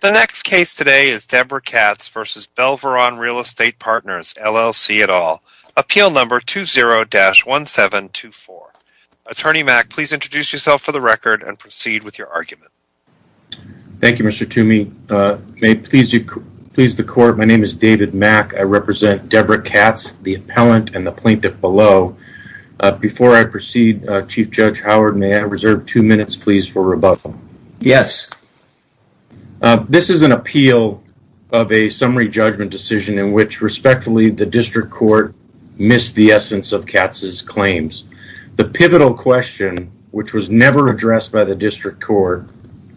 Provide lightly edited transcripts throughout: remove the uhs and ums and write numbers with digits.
The next case today is Deborah Katz v. Belveron Real Estate Partners, LLC et al. Appeal number 20-1724. Attorney Mack, please introduce yourself for the record and proceed with your argument. Thank you, Mr. Toomey. May it please the court, my name is David Mack. I represent Deborah Katz, the appellant and the plaintiff below. Before I proceed, Chief Judge Howard, may I reserve 2 minutes, please, for rebuttal? Yes. This is an appeal of a summary judgment decision in which, respectfully, the district court missed the essence of Katz's claims. The pivotal question, which was never addressed by the district court,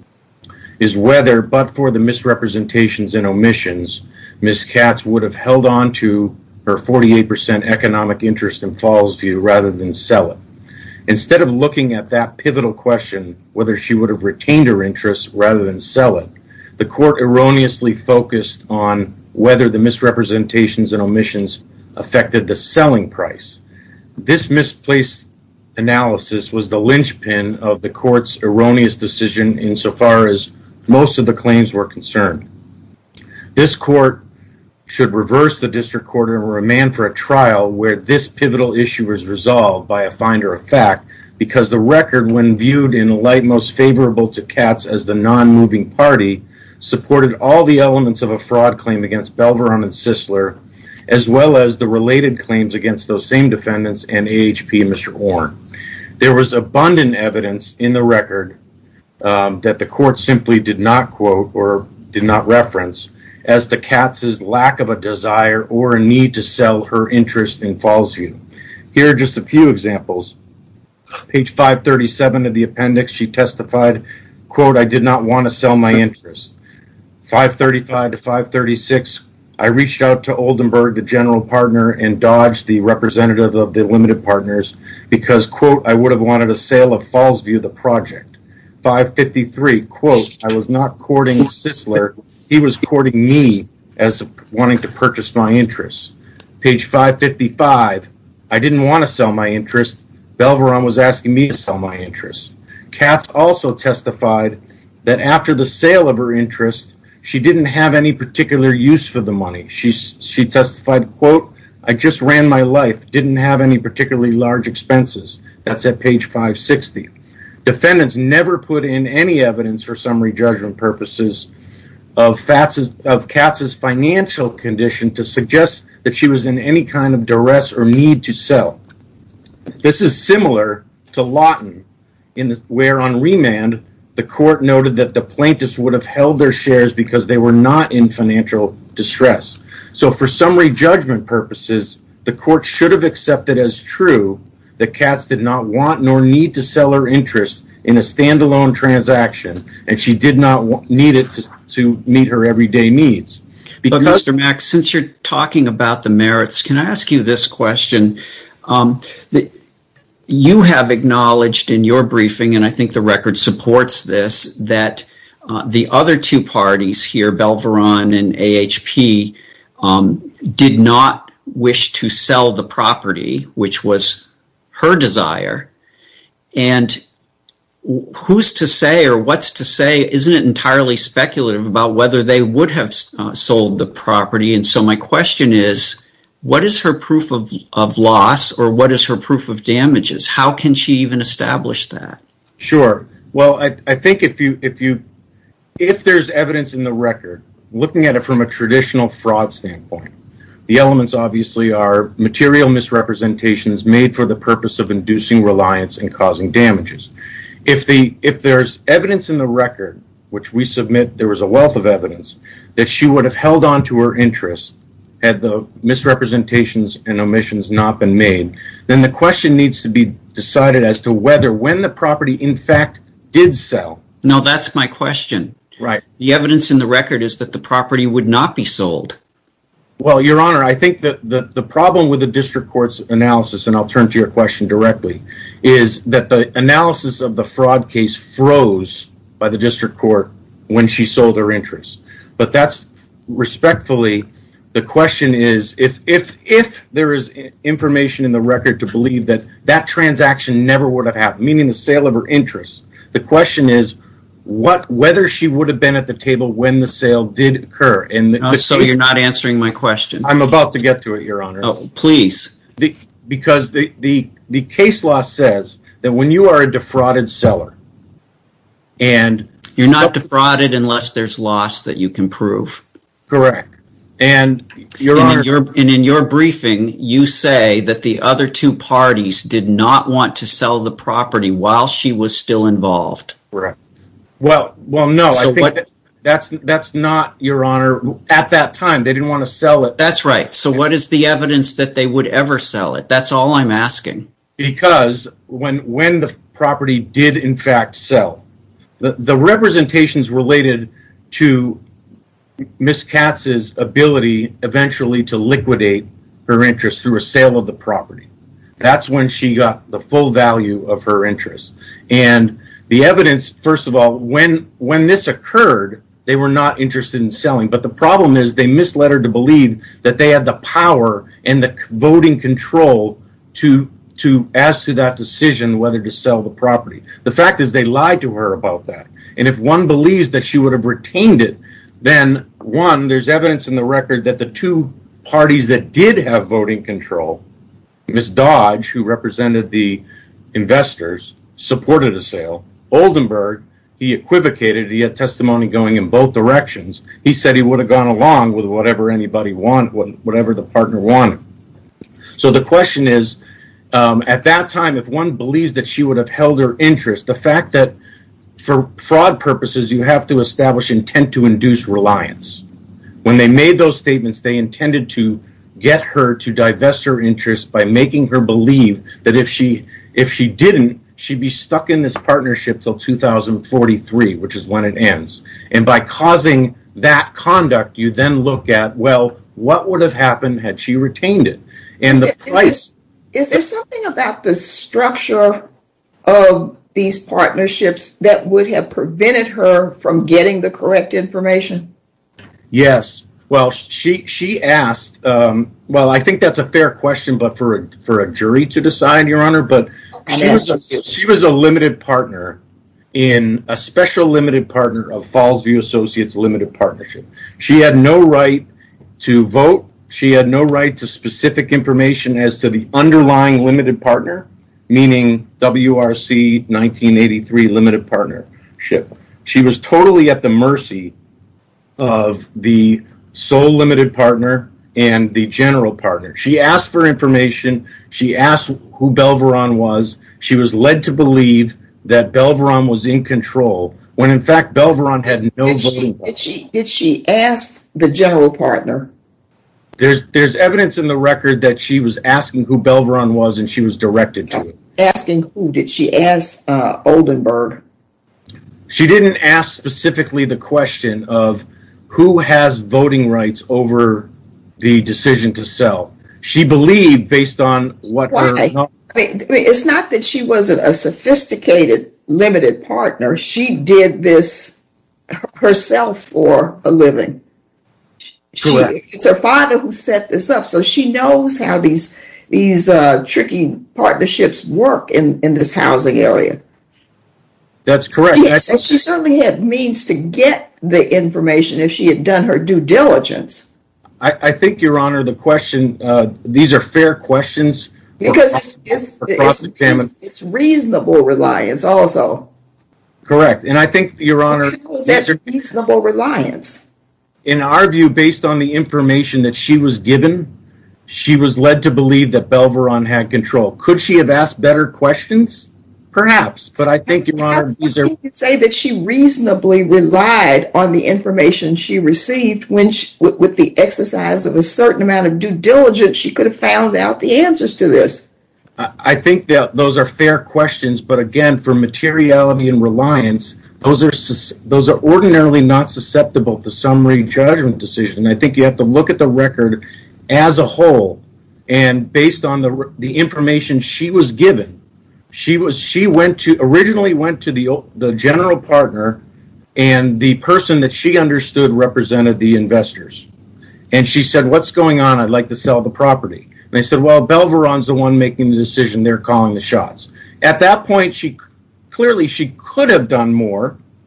is whether, but for the misrepresentations and omissions, Ms. Katz would have held on to her 48% economic interest in Fallsview rather than sell it. Instead of looking at that pivotal question, whether she would have retained her interest rather than sell it, the court erroneously focused on whether the misrepresentations and omissions affected the selling price. This misplaced analysis was the linchpin of the court's erroneous decision insofar as most of the claims were concerned. This court should reverse the district court and remand for a trial where this pivotal issue is resolved by a finder of fact, because the record, when viewed in a light most favorable to Katz as the non-moving party, supported all the elements of a fraud claim against Belveron and Sisler, as well as the related claims against those same defendants and AHP and Mr. Orn. There was abundant evidence in the record that the court simply did not quote or did not reference as to Katz's lack of a desire or a need to sell her interest in Fallsview. Here are just a few examples. Page 537 of the appendix, she testified, quote, "I did not want to sell my interest." 535 to 536, I reached out to Oldenburg, the general partner, and Dodge, the representative of the limited partners, because, quote, "I would have wanted a sale of Fallsview, the project." 553, quote, "I was not courting Sisler, he was courting me as wanting to purchase my interests." Page 555, "I didn't want to sell my interest, Belveron was asking me to sell my interest." Katz also testified that after the sale of her interest, she didn't have any particular use for the money. She testified, quote, "I just ran my life, didn't have any particularly large expenses." That's at page 560. Defendants never put in any evidence for summary judgment purposes of Katz's financial condition to suggest that she was in any kind of duress or need to sell. This is similar to Lawton, where on remand, the court noted that the plaintiffs would have held their shares because they were not in financial distress. So for summary judgment purposes, the court should have accepted as true that Katz did not want nor need to sell her interest in a standalone transaction, and she did not need it to meet her everyday needs. But Mr. Mack, since you're talking about the merits, can I ask you this question? You have acknowledged in your briefing, and I think the record supports this, that the other two parties here, Belveron and AHP, did not wish to sell the property, which was her desire. And who's to say or what's to say, isn't it entirely speculative about whether they would have sold the property? And so my question is, what is her proof of loss, or what is her proof of damages? How can she even establish that? Sure. Well, I think if there's evidence in the record, looking at it from a traditional fraud standpoint, the elements obviously are material misrepresentations made for the purpose of inducing reliance and causing damages. If there's evidence in the record, which we submit, there was a wealth of evidence, that she would have held on to her interest had the misrepresentations and omissions not been made, then the question needs to be decided as to whether, when the property in fact did sell. No, that's my question. Right. The evidence in the record is that the property would not be sold. Well, Your Honor, I think that the problem with the district court's analysis, and I'll turn to your question directly, is that the analysis of the fraud case froze by the district court when she sold her interest. But that's respectfully, the question is, if there is information in the record to believe that that transaction never would have happened, meaning the sale of her interest, the question is, whether she would have been at the table when the sale did occur. And so you're not answering my question. I'm about to get to it, Your Honor. Oh, please. Because the case law says that when you are a defrauded seller, and you're not defrauded unless there's loss that you can prove. Correct. And Your Honor, in your briefing, you say that the other two parties did not want to sell the property while she was still involved. Correct. Well, no. So I think that's not, Your Honor. At that time, they didn't want to sell it. That's right. So what is the evidence that they would ever sell it? That's all I'm asking. Because when the property did in fact sell, the representations related to Ms. Katz's ability eventually to liquidate her interest through a sale of the property. That's when she got the full value of her interest. And the evidence, first of all, when this occurred, they were not interested in selling. But the problem is they misled her to believe that they had the power and the voting control as to that decision whether to sell the property. The fact is they lied to her about that. And if one believes that she would have retained it, then one, there's evidence in the record that the two parties that did have voting control, Ms. Dodge, who represented the investors, supported a sale. Oldenburg, he equivocated. He had testimony going in both directions. He said he would have gone along with whatever anybody wanted, whatever the partner wanted. So the question is, at that time, if one believes that she would have held her interest, the fact that for fraud purposes, you have to establish intent to induce reliance. When they made those statements, they intended to get her to divest her interest by making her believe that if she didn't, she'd be stuck in this partnership till 2043, which is when it ends. And by causing that conduct, you then look at, well, what would have happened had she retained it? And the price. Is there something about the structure of these partnerships that would have prevented her from getting the correct information? Yes. Well, she asked, well, I think that's a fair question, but for a jury to decide, Your Honor, but she was a limited partner in a special limited partner of Fallsview Associates Limited Partnership. She had no right to vote. She had no right to specific information as to the underlying limited partner, meaning WRC 1983 Limited Partnership. She was totally at the mercy of the sole limited partner and the general partner. She asked for information. She asked who Belveron was. She was led to believe that Belveron was in control, when in fact Belveron had no voting power. Did she ask the general partner? There's evidence in the record that she was asking who Belveron was, and she was directed to it. Asking who? Did she ask Oldenburg? She didn't ask specifically the question of who has voting rights over the decision to sell. She believed based on what her... it's not that she wasn't a sophisticated limited partner. She did this herself for a living. It's her father who set this up, so she knows how these tricky partnerships work in this housing area. That's correct. She certainly had means to get the information if she had done her due diligence. I think, Your Honor, the question, these are fair questions. Because it's reasonable reliance also. Correct. And I think, Your Honor... How is that reasonable reliance? In our view, based on the information that she was given, she was led to believe that Belveron had control. Could she have asked better questions? Perhaps. But I think, Your Honor, these are... You could say that she reasonably relied on the information she received when with the exercise of a certain amount of due diligence, she could have found out the answers to this. I think that those are fair questions, but again, for materiality and reliance, those are ordinarily not susceptible to summary judgment decision. I think you have to look at the record as a whole, and based on the information she was given, she originally went to the general partner, and the person that she understood represented the investors. And she said, "What's going on? I'd like to sell the property." And they said, "Well, Belveron's the one making the decision. They're calling the shots." At that point, she could have done more,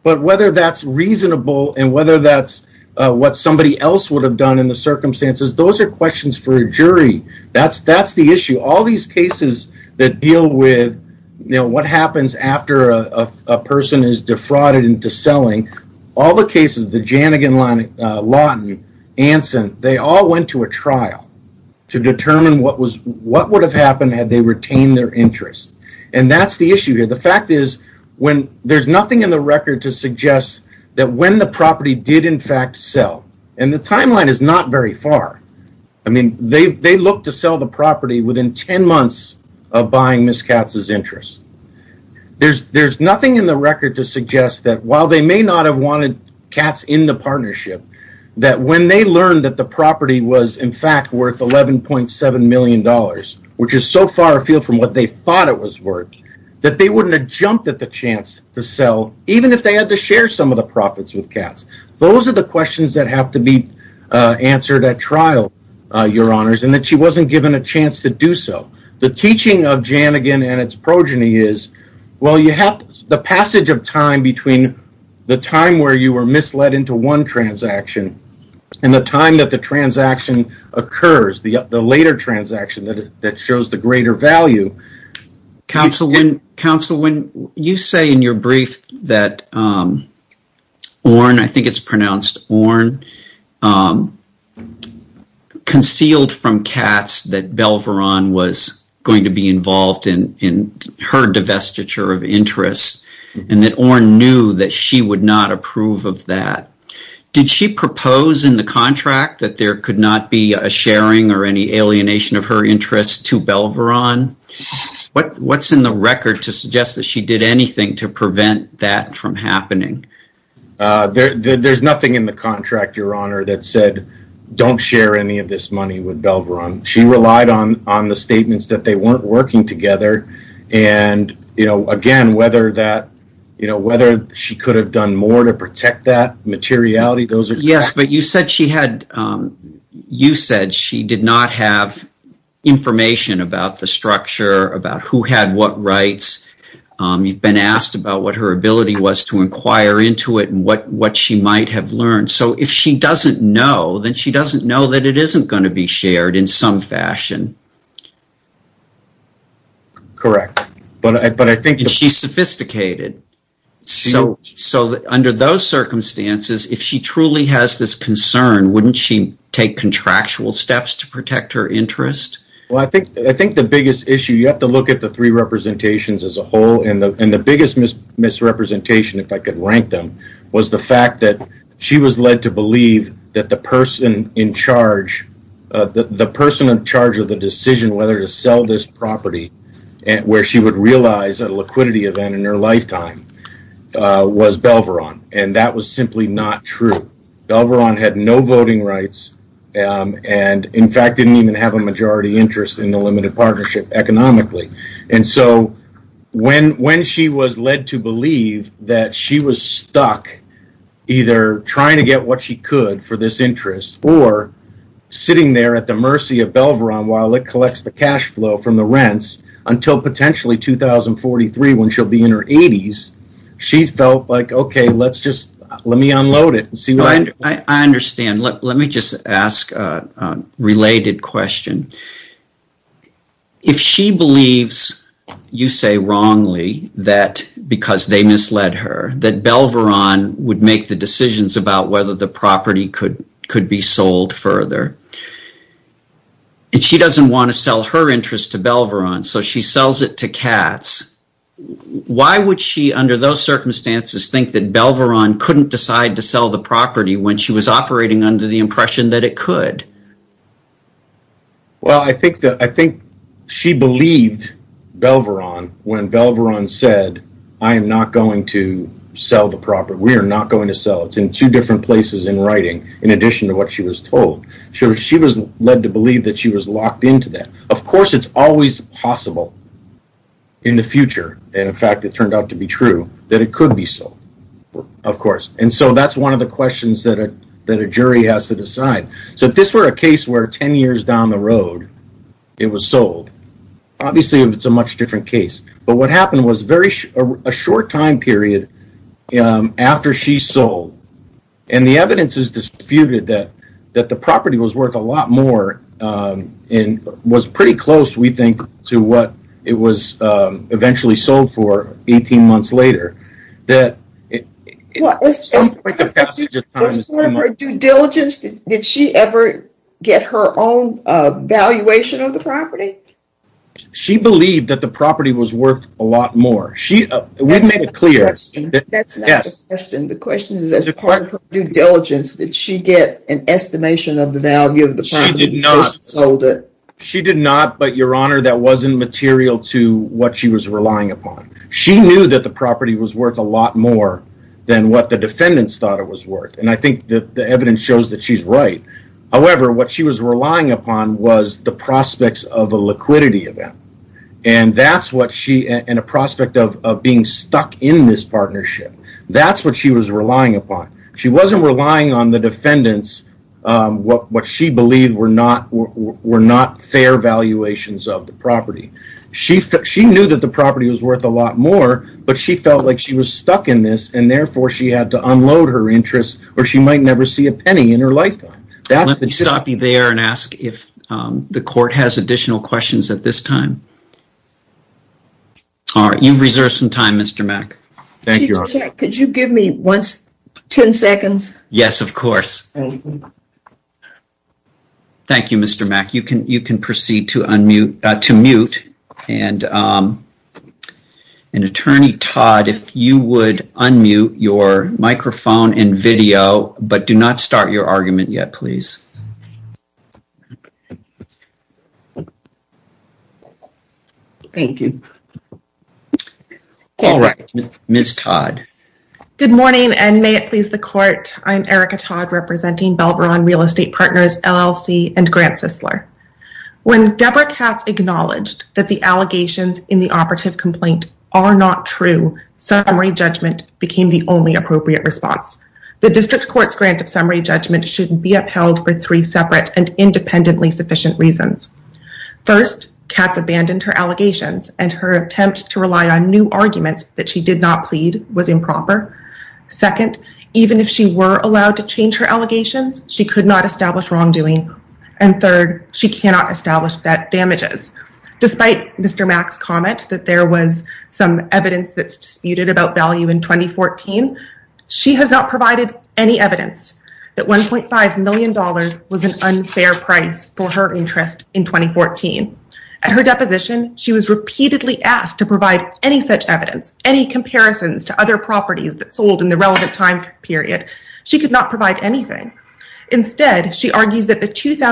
But whether that's reasonable and whether that's what somebody else would have done in the circumstances, those are questions for a jury. That's the issue. All these cases that deal with, what happens after a person is defrauded into selling, all the cases, the Janigan, Lawton, Anson, they all went to a trial to determine what would have happened had they retained their interest. And that's the issue here. The fact is, when there's nothing in the record to suggest that when the property did in fact sell, and the timeline is not very far. I mean, they looked to sell the property within 10 months of buying Ms. Katz's interest. There's nothing in the record to suggest that while they may not have wanted Katz in the partnership, that when they learned that the property was in fact worth $11.7 million, which is so far afield from what they thought it was worth, that they wouldn't have jumped at the chance to sell, even if they had to share some of the profits with Katz. Those are the questions that have to be answered at trial, Your Honors, and that she wasn't given a chance to do so. The teaching of Janigan and its progeny is, well, you have the passage of time between the time where you were misled into one transaction and the time that the transaction occurs, the later transaction that shows the greater value. Counsel, when you say in your brief that Orn, I think it's pronounced Orn, concealed from Katz that Belveron was going to be involved in her divestiture of interest, and that Orn knew that she would not approve of that. Did she propose in the contract that there could not be a sharing or any alienation of her interest to Belveron? What's in the record to suggest that she did anything to prevent that from happening? There's nothing in the contract, Your Honor, that said don't share any of this money with Belveron. She relied on the statements that they weren't working together, and again, whether she could have done more to protect that materiality. Those are yes, but you said she had. You said she did not have information about the structure, about who had what rights. You've been asked about what her ability was to inquire into it and what she might have learned. So if she doesn't know, then she doesn't know that it isn't going to be shared in some fashion. Correct, but I think she's sophisticated. So under those circumstances, if she truly has this concern, wouldn't she take contractual steps to protect her interest? Well, I think the biggest issue, you have to look at the three representations as a whole, and the biggest misrepresentation, if I could rank them, was the fact that she was led to believe that the person in charge, the person in charge of the decision whether to sell this property, and where she would realize a liquidity event in her lifetime, was Belveron, and that was simply not true. Belveron had no voting rights, and in fact didn't even have a majority interest in the limited partnership economically. And so when she was led to believe that she was stuck either trying to get what she could for this interest or sitting there at the mercy of Belveron while it collects the cash flow from the rents until potentially 2043 when she'll be in her 80s, she felt like, okay, let me unload it and see what I understand. Let me just ask a related question. If she believes, you say wrongly, that because they misled her, that Belveron would make the decisions about whether the property could be sold further, and she doesn't want to sell her interest to Belveron, so she sells it to Katz, why would she, under those circumstances, think that Belveron couldn't decide to sell the property when she was operating under the impression that it could? Well, I think she believed Belveron when Belveron said, I am not going to sell the property. We are not going to sell. It's in two different places in writing, in addition to what she was told. She was led to believe that she was locked into that. Of course, it's always possible in the future, and in fact it turned out to be true, that it could be sold, of course. And so that's one of the questions that a jury has to decide. So if this were a case where 10 years down the road it was sold, obviously it's a much different case. But what happened was a short time period after she sold, and the evidence is disputed that the property was worth a lot more and was pretty close, we think, to what it was eventually sold for 18 months later. That as part of her due diligence, did she ever get her own valuation of the property? She believed that the property was worth a lot more. We've made it clear. That's not the question. The question is, as part of her due diligence, did she get an estimation of the value of the property? She did not. She sold it. She did not, but Your Honor, that wasn't material to what she was relying upon. She knew that the property was worth a lot more than what the defendants thought it was worth, and I think that the evidence shows that she's right. However, what she was relying upon was the prospects of a liquidity event. And that's what and a prospect of being stuck in this partnership. That's what she was relying upon. She wasn't relying on the defendants, what she believed were not fair valuations of the property. She knew that the property was worth a lot more, but she felt like she was stuck in this, and therefore she had to unload her interest, or she might never see a penny in her lifetime. Let me stop you there and ask if the court has additional questions at this time. All right, you've reserved some time, Mr. Mack. Thank you, Your Honor. Could you give me 10 seconds? Yes, of course. Thank you, Mr. Mack. You can proceed to mute. And Attorney Todd, if you would unmute your microphone and video, but do not start your argument yet, please. Thank you. All right, Ms. Todd. Good morning, and may it please the court. I'm Erica Todd, representing Belveron Real Estate Partners, LLC, and Grant Sisler. When Deborah Katz acknowledged that the allegations in the operative complaint are not true, summary judgment became the only appropriate response. The district court's grant of summary judgment should be upheld for 3 separate and independently sufficient reasons. First, Katz abandoned her allegations, and her attempt to rely on new arguments that she did not plead was improper. Second, even if she were allowed to change her allegations, she could not establish wrongdoing. And third, she cannot establish damages. Despite Mr. Mack's comment that there was some evidence that's disputed about value in 2014, she has not provided any evidence that $1.5 million was an unfair price for her interest in 2014. At her deposition, she was repeatedly asked to provide any such evidence, any comparisons to other properties that sold in the relevant time period. She could not provide anything. Instead, she argues that the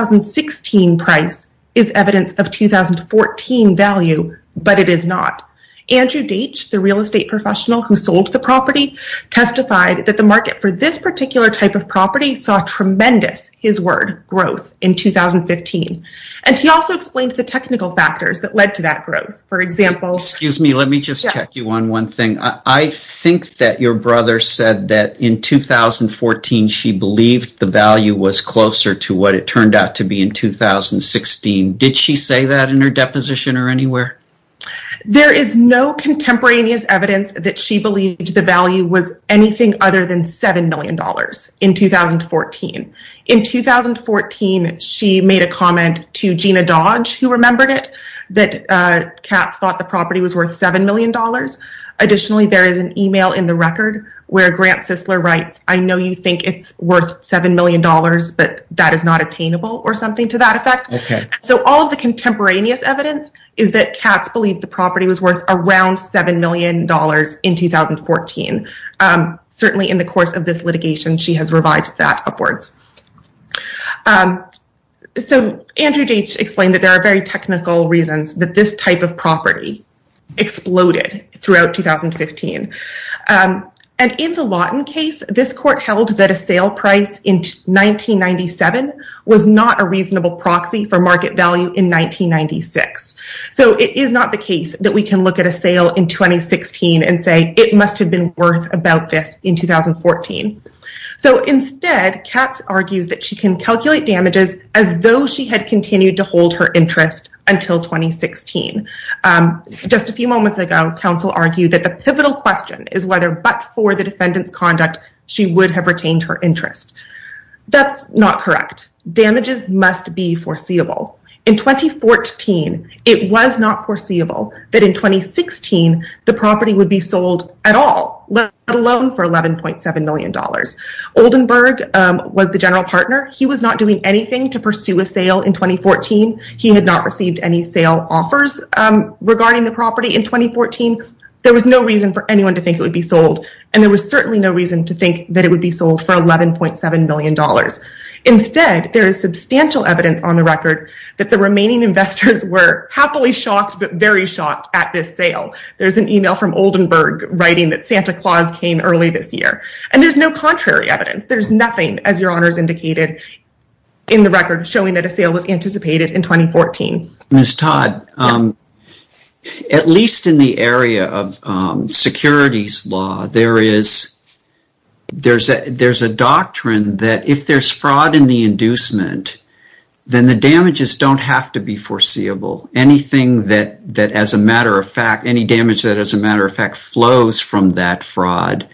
2016 price is evidence of 2014 value, but it is not. Andrew Deitch, the real estate professional who sold the property, testified that the market for this particular type of property saw tremendous, his word, growth in 2015. And he also explained the technical factors that led to that growth. For example... Excuse me, let me just check you on one thing. I think that your brother said that in 2014 she believed the value was closer to what it turned out to be in 2016. Did she say that in her deposition or anywhere? There is no contemporaneous evidence that she believed the value was anything other than $7 million in 2014. In 2014, she made a comment to Gina Dodge, who remembered it, that Katz thought the property was worth $7 million. Additionally, there is an email in the record where Grant Sisler writes, "I know you think it's worth $7 million, but that is not attainable," or something to that effect. Okay. So all of the contemporaneous evidence is that Katz believed the property was worth around $7 million in 2014. Certainly in the course of this litigation, she has revised that upwards. So Andrew Deitch explained that there are very technical reasons that this type of property exploded throughout 2015. And in the Lawton case, this court held that a sale price in 1997 was not a reasonable proxy for market value in 1996. So it is not the case that we can look at a sale in 2016 and say it must have been worth about this in 2014. So instead, Katz argues that she can calculate damages as though she had continued to hold her interest until 2016. Just a few moments ago, counsel argued that the pivotal question is whether, but for the defendant's conduct, she would have retained her interest. That's not correct. Damages must be foreseeable. In 2014, it was not foreseeable that in 2016, the property would be sold at all, let alone for $11.7 million. Oldenburg was the general partner. He was not doing anything to pursue a sale in 2014. He had not received any sale offers regarding the property in 2014. There was no reason for anyone to think it would be sold, and there was certainly no reason to think that it would be sold for $11.7 million. Instead, there is substantial evidence on the record that the remaining investors were happily shocked, but very shocked at this sale. There's an email from Oldenburg writing that Santa Claus came early this year. And there's no contrary evidence. There's nothing, as Your Honors indicated, in the record showing that a sale was anticipated in 2014. Ms. Todd, yes. At least in the area of securities law, there's a doctrine that if there's fraud in the inducement, then the damages don't have to be foreseeable. Anything that as a matter of fact, any damage that as a matter of fact flows from that fraud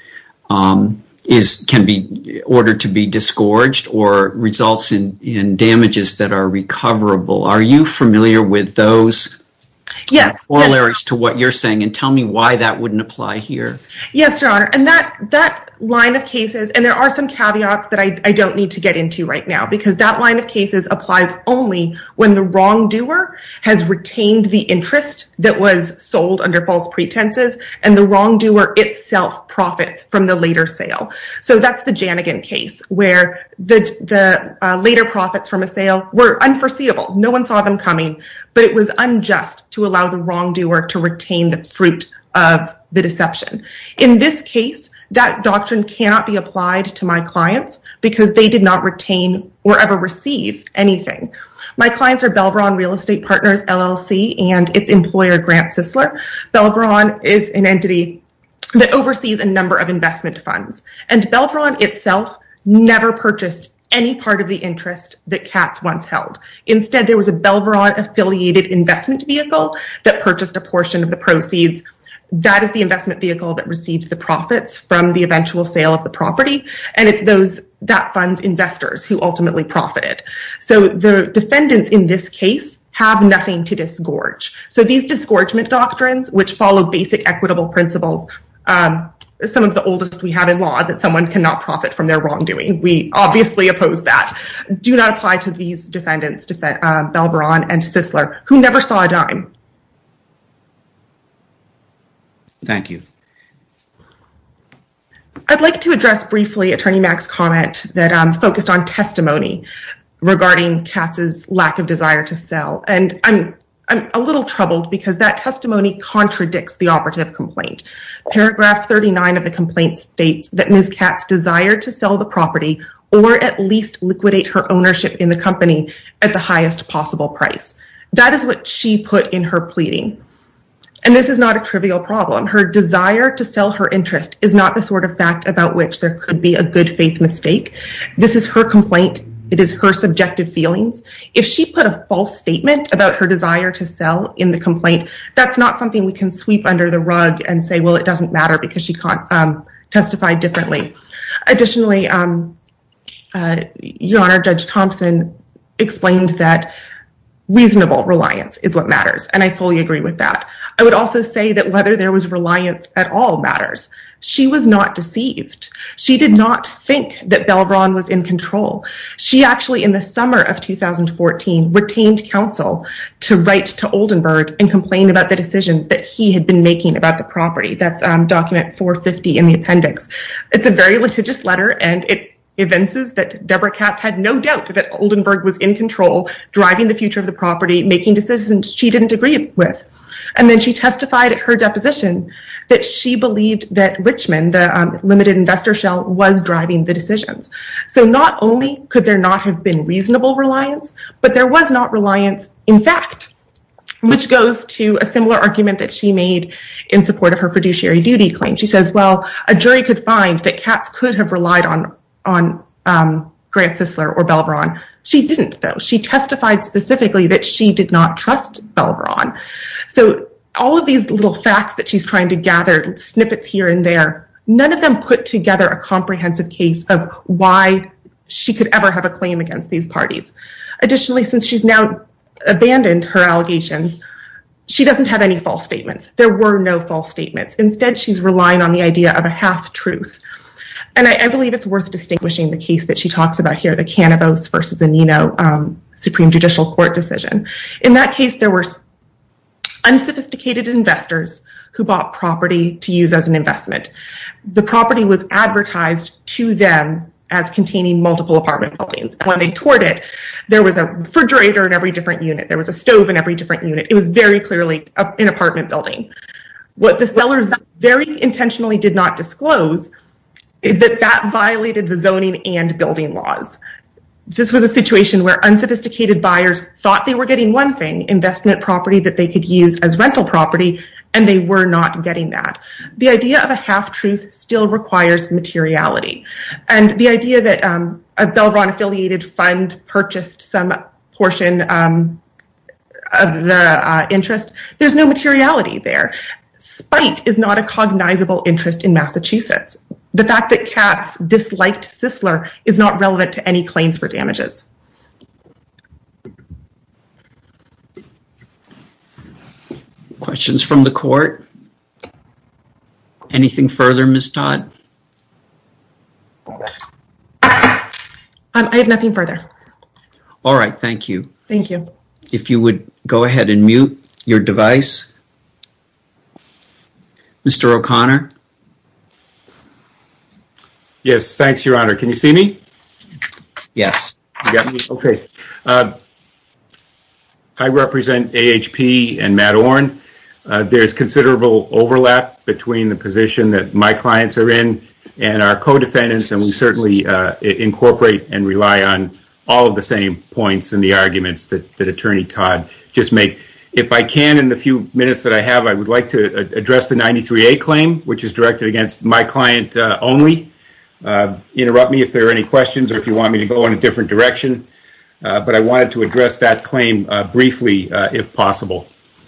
can be ordered to be disgorged or results in damages that are recoverable. Are you familiar with those corollaries to what you're saying, and tell me why that wouldn't apply here? Yes, Your Honor, and that line of cases, and there are some caveats that I don't need to get into right now, because that line of cases applies only when the wrongdoer has retained the interest that was sold under false pretenses, and the wrongdoer itself profits from the later sale. So that's the Janigan case, where the later profits from a sale were unforeseeable. No one saw them coming, but it was unjust to allow the wrongdoer to retain the fruit of the deception. In this case, that doctrine cannot be applied to my clients because they did not retain or ever receive anything. My clients are Belveron Real Estate Partners, LLC, and its employer, Grant Sisler. Belveron is an entity that oversees a number of investment funds, and Belveron itself never purchased any part of the interest that Katz once held. Instead, there was a Belveron-affiliated investment vehicle that purchased a portion of the proceeds. That is the investment vehicle that received the profits from the eventual sale of the property, and it's that fund's investors who ultimately profited. So the defendants in this case have nothing to disgorge. So these disgorgement doctrines, which follow basic equitable principles, some of the oldest we have in law, that someone cannot profit from their wrongdoing, we obviously oppose that, do not apply to these defendants, Belveron and Sisler, who never saw a dime. Thank you. I'd like to address briefly Attorney Mack's comment that focused on testimony regarding Katz's lack of desire to sell. And I'm a little troubled because that testimony contradicts the operative complaint. Paragraph 39 of the complaint states that Ms. Katz desired to sell the property or at least liquidate her ownership in the company at the highest possible price. That is what she put in her pleading. And this is not a trivial problem. Her desire to sell her interest is not the sort of fact about which there could be a good faith mistake. This is her complaint. It is her subjective feelings. If she put a false statement about her desire to sell in the complaint, that's not something we can sweep under the rug and say, well, it doesn't matter because she can't testify differently. Additionally, Your Honor, Judge Thompson explained that reasonable reliance is what matters, and I fully agree with that. I would also say that whether there was reliance at all matters. She was not deceived. She did not think that Belveron was in control. She actually, in the summer of 2014, retained counsel to write to Oldenburg and complain about the decisions that he had been making about the property. That's document 450 in the appendix. It's a very litigious letter, and it evinces that Deborah Katz had no doubt that Oldenburg was in control, driving the future of the property, making decisions she didn't agree with. And then she testified at her deposition that she believed that Richmond, the limited investor shell, was driving the decisions. So not only could there not have been reasonable reliance, but there was not reliance in fact, which goes to a similar argument that she made in support of her fiduciary duty claim. She says, well, a jury could find that Katz could have relied on Grant Sisler or Belveron. She didn't, though. She testified specifically that she did not trust Belveron. So all of these little facts that she's trying to gather, snippets here and there, none of them put together a comprehensive case of why she could ever have a claim against these parties. Additionally, since she's now abandoned her allegations, she doesn't have any false statements. There were no false statements. Instead, she's relying on the idea of a half-truth. And I believe it's worth distinguishing the case that she talks about here, the Canavos versus Anino Supreme Judicial Court decision. In that case, there were unsophisticated investors who bought property to use as an investment. The property was advertised to them as containing multiple apartment buildings. And when they toured it, there was a refrigerator in every different unit. There was a stove in every different unit. It was very clearly an apartment building. What the sellers very intentionally did not disclose is that that violated the zoning and building laws. This was a situation where unsophisticated buyers thought they were getting one thing, investment property that they could use as rental property, and they were not getting that. The idea of a half-truth still requires materiality. And the idea that a Belveron-affiliated fund purchased some portion of the interest, there's no materiality there. Spite is not a cognizable interest in Massachusetts. The fact that Katz disliked Sisler is not relevant to any claims for damages. Questions from the court? Anything further, Ms. Todd? I have nothing further. All right, thank you. Thank you. If you would go ahead and mute your device. Mr. O'Connor? Yes, thanks, Your Honor. Can you see me? Yes. You got me? Okay. I represent AHP and Matt Orn. There's considerable overlap between the position that my clients are in and our co-defendants, and we certainly incorporate and rely on all of the same points in the arguments that Attorney Todd just made. If I can, in the few minutes that I have, I would like to address the 93A claim, which is directed against my client only. Interrupt me if there are any questions or if you want me to go in a different direction. But I wanted to address that claim briefly, if possible.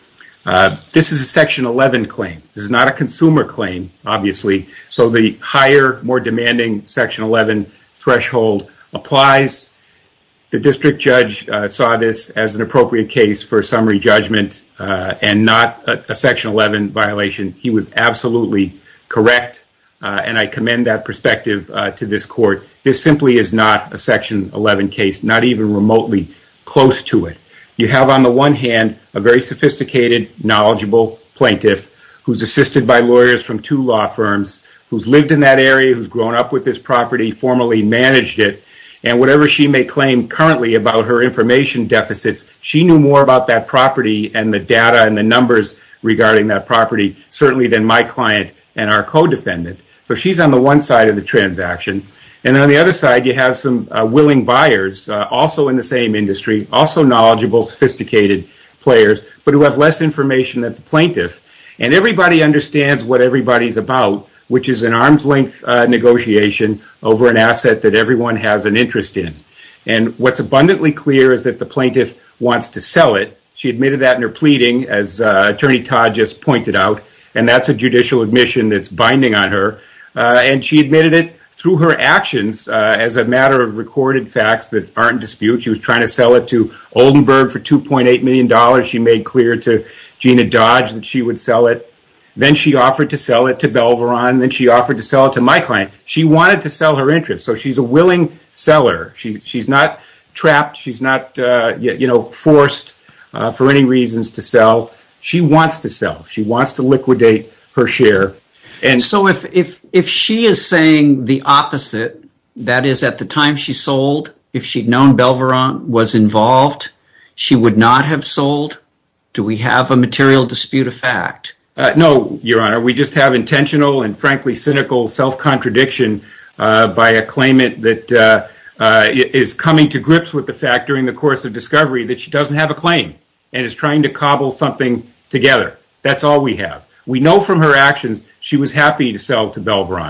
This is a Section 11 claim. This is not a consumer claim, obviously. So the higher, more demanding Section 11 threshold applies. The district judge saw this as an appropriate case for summary judgment and not a Section 11 violation. He was absolutely correct, and I commend that perspective to this court. This simply is not a Section 11 case, not even remotely close to it. You have, on the one hand, a very sophisticated, knowledgeable plaintiff who's assisted by lawyers from 2 law firms, who's lived in that area, who's grown up with this property, formerly managed it, and whatever she may claim currently about her information deficits, she knew more about that property and the data and the numbers regarding that property, certainly than my client and our co-defendant. So she's on the one side of the transaction. And then on the other side, you have some willing buyers, also in the same industry, also knowledgeable, sophisticated players, but who have less information than the plaintiff. And everybody understands what everybody's about, which is an arm's length negotiation over an asset that everyone has an interest in. And what's abundantly clear is that the plaintiff wants to sell it. She admitted that in her pleading, as Attorney Todd just pointed out, and that's a judicial admission that's binding on her. And she admitted it through her actions as a matter of recorded facts that aren't in dispute. She was trying to sell it to Oldenburg for $2.8 million. She made clear to Gina Dodge that she would sell it. Then she offered to sell it to Belveron. Then she offered to sell it to my client. She wanted to sell her interest. So she's a willing seller. She's not trapped. She's not forced for any reasons to sell. She wants to sell. She wants to liquidate her share. And so if she is saying the opposite, that is, at the time she sold, if she'd known Belveron was involved, she would not have sold, do we have a material dispute of fact? No, Your Honor. We just have intentional and frankly cynical self-contradiction by a claimant that is coming to grips with the fact during the course of discovery that she doesn't have a claim and is trying to cobble something together. That's all we have. We know from her actions she was happy to sell to Belveron.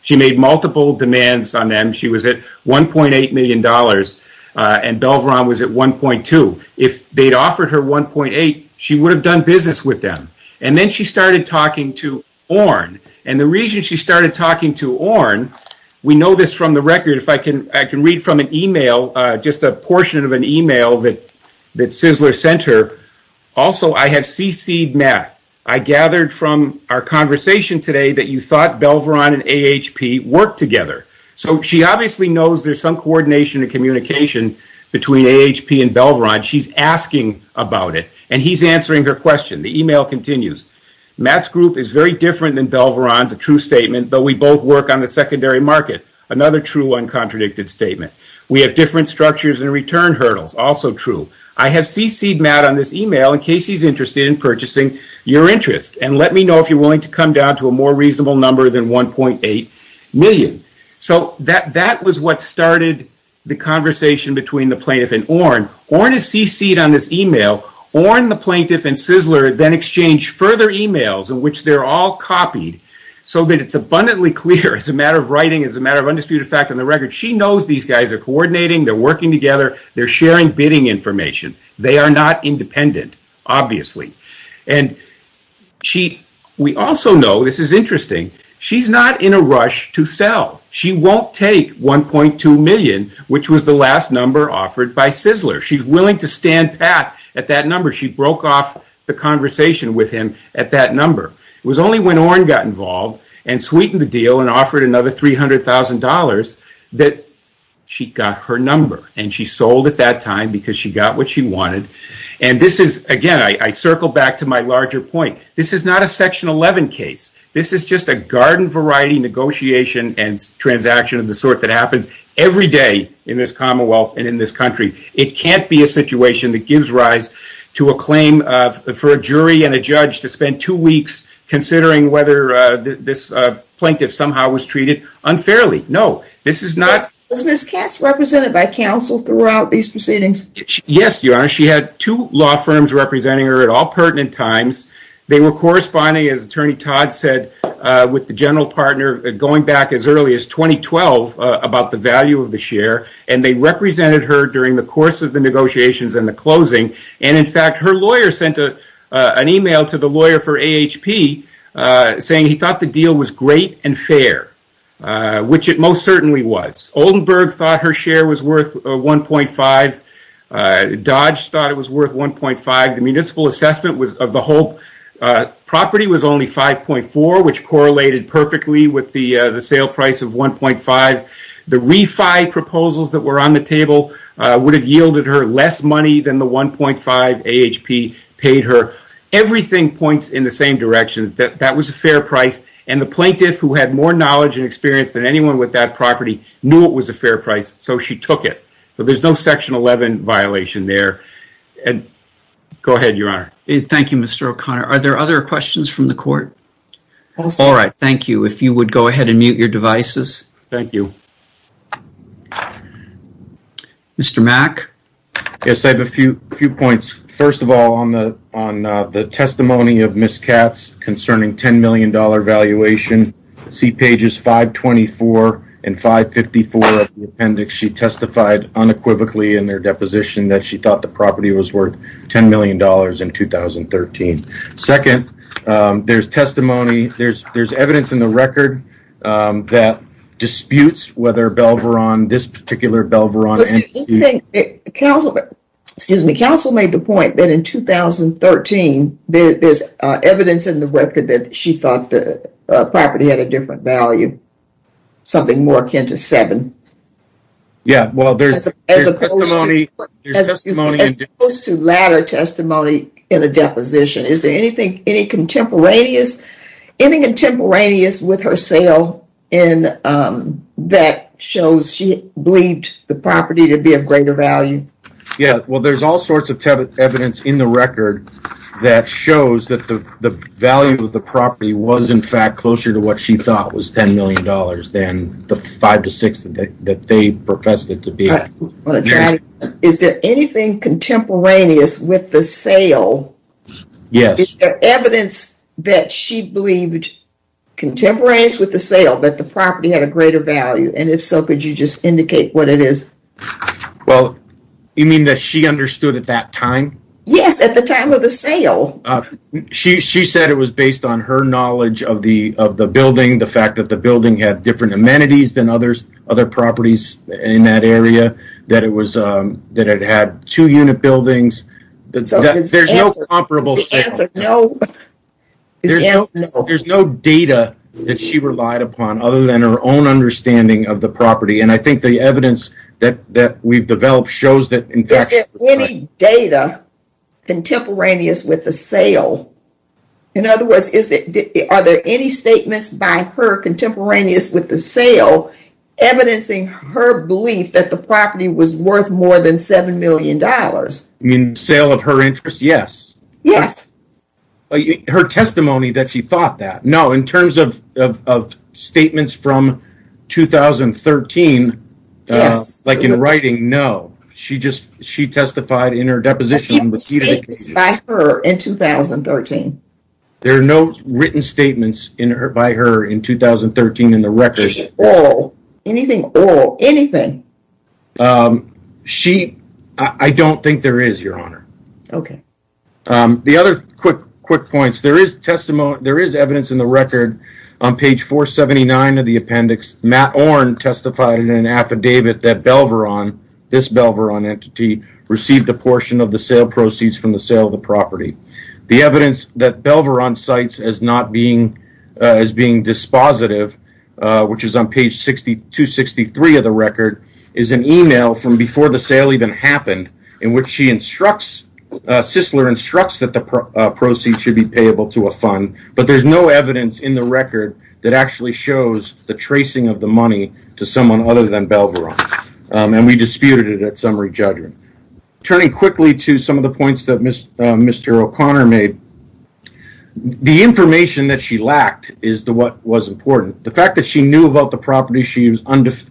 She made multiple demands on them. She was at $1.8 million, and Belveron was at 1.2. If they'd offered her 1.8, she would have done business with them. And then she started talking to Orn. And the reason she started talking to Orn, we know this from the record. If I can read from an email, just a portion of an email that Sizzler sent her. Also, I have CC'd Matt. I gathered from our conversation today that you thought Belveron and AHP worked together. So she obviously knows there's some coordination and communication between AHP and Belveron. She's asking about it, and he's answering her question. The email continues. Matt's group is very different than Belveron's, a true statement, though we both work on the secondary market. Another true, uncontradicted statement. We have different structures and return hurdles, also true. I have CC'd Matt on this email in case he's interested in purchasing your interest, and let me know if you're willing to come down to a more reasonable number than 1.8 million. So that was what started the conversation between the plaintiff and Orn. Orn is CC'd on this email. Orn, the plaintiff, and Sizzler then exchange further emails in which they're all copied so that it's abundantly clear as a matter of writing, as a matter of undisputed fact on the record. She knows these guys are coordinating, they're working together, they're sharing bidding information. They are not independent, obviously. And we also know, this is interesting, she's not in a rush to sell. She won't take 1.2 million, which was the last number offered by Sizzler. She's willing to stand pat at that number. She broke off the conversation with him at that number. It was only when Orn got involved and sweetened the deal and offered another $300,000 that she got her number. And she sold at that time because she got what she wanted. And this is, again, I circle back to my larger point. This is not a Section 11 case. This is just a garden variety negotiation and transaction of the sort that happens every day in this Commonwealth and in this country. It can't be a situation that gives rise to a claim for a jury and a judge to spend 2 weeks considering whether this plaintiff somehow was treated unfairly. No, this is not. Was Ms. Katz represented by counsel throughout these proceedings? Yes, Your Honor. She had 2 law firms representing her at all pertinent times. They were corresponding, as Attorney Todd said, with the general partner going back as early as 2012 about the value of the share, and they represented her during the course of the negotiations and the closing. And in fact, her lawyer sent an email to the lawyer for AHP saying he thought the deal was great and fair, which it most certainly was. Oldenburg thought her share was worth 1.5. Dodge thought it was worth 1.5. The municipal assessment was of the whole property was only 5.4, which correlated perfectly with the sale price of 1.5. The refi proposals that were on the table would have yielded her less money than the 1.5 AHP paid her. Everything points in the same direction. That was a fair price, and the plaintiff, who had more knowledge and experience than anyone with that property, knew it was a fair price, so she took it. So there's no Section 11 violation there. And go ahead, Your Honor. Thank you, Mr. O'Connor. Are there other questions from the court? All right, thank you. If you would go ahead and mute your devices. Thank you. Mr. Mack? Yes, I have a few points. First of all, on the testimony of Ms. Katz concerning $10 million valuation, see pages 524 and 554 of the appendix. She testified unequivocally in their deposition that she thought the property was worth $10 million in 2013. Second, there's testimony, there's evidence in the record that disputes whether Belveron, this particular Belveron entity. Counsel made the point that in 2013, there's evidence in the record that she thought the property had a different value, something more akin to 7. Yeah, well, there's testimony. As opposed to latter testimony in a deposition. Is there anything contemporaneous with her sale in that shows she believed the property to be of greater value? Yeah, well, there's all sorts of evidence in the record that shows that the value of the property was, in fact, closer to what she thought was $10 million than the 5 to 6 that they professed it to be. Right. Is there anything contemporaneous with the sale? Yes. Is there evidence that she believed contemporaneous with the sale that the property had a greater value? And if so, could you just indicate what it is? Well, you mean that she understood at that time? Yes, at the time of the sale. She said it was based on her knowledge of the building, the fact that the building had different amenities than other properties in that area, that it was that it had 2-unit buildings. So there's no comparable sale. Answer no. There's no data that she relied upon other than her own understanding of the property, and I think the evidence that we've developed shows that in fact. Is there any data contemporaneous with the sale? In other words, are there any statements by her contemporaneous with the sale evidencing her belief that the property was worth more than $7 million? You mean the sale of her interest? Yes. Yes. Her testimony that she thought that. No, in terms of statements from 2013, yes. Like in writing, no. She testified in her deposition on repeated occasions. By her in 2013. There are no written statements by her in 2013 in the record. Anything oral. I don't think there is, Your Honor. Okay. The other quick points. There is testimony. There is evidence in the record on page 479 of the appendix. Matt Orn testified in an affidavit that Belveron, this Belveron entity, received a portion of the sale proceeds from the sale of the property. The evidence that Belveron cites as not being as being dispositive, which is on page 263 of the record, is an email from before the sale even happened, in which she instructs Sisler instructs that the proceeds should be payable to a fund, but there's no evidence in the record that actually shows the tracing of the money to someone other than Belveron. And we disputed it at summary judgment. Turning quickly to some of the points that Mr. O'Connor made, the information that she lacked is what was important. The fact that she knew about the property, she was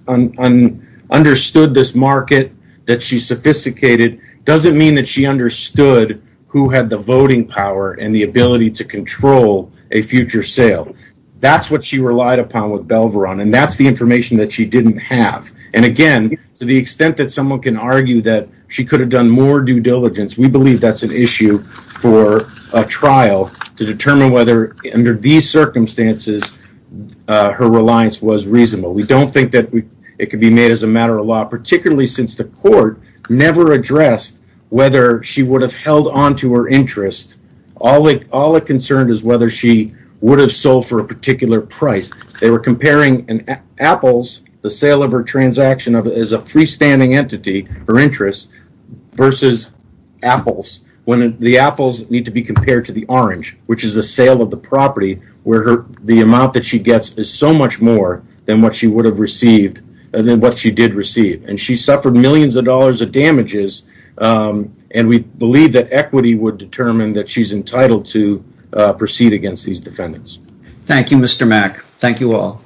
understood this market, that she's sophisticated, doesn't mean that she understood who had the voting power and the ability to control a future sale. That's what she relied upon with Belveron, and that's the information that she didn't have. And again, to the extent that someone can argue that she could have done more due diligence, we believe that's an issue for a trial to determine whether, under these circumstances, her reliance was reasonable. We don't think that it could be made as a matter of law, particularly since the court never addressed whether she would have held on to her interest. All it concerned is whether she would have sold for a particular price. They were comparing Apple's, the sale of her transaction as a freestanding entity, her interest, versus Apple's, when the apples need to be compared to the orange, which is the sale of the property, where the amount that she gets is so much more than what she would have received, than what she did receive. And she suffered millions of dollars of damages, and we believe that equity would determine that she's entitled to proceed against these defendants. Thank you, Mr. Mack. Thank you all.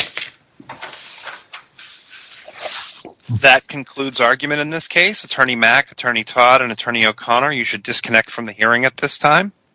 That concludes argument in this case. Attorney Mack, Attorney Todd, and Attorney O'Connor, you should disconnect from the hearing at this time.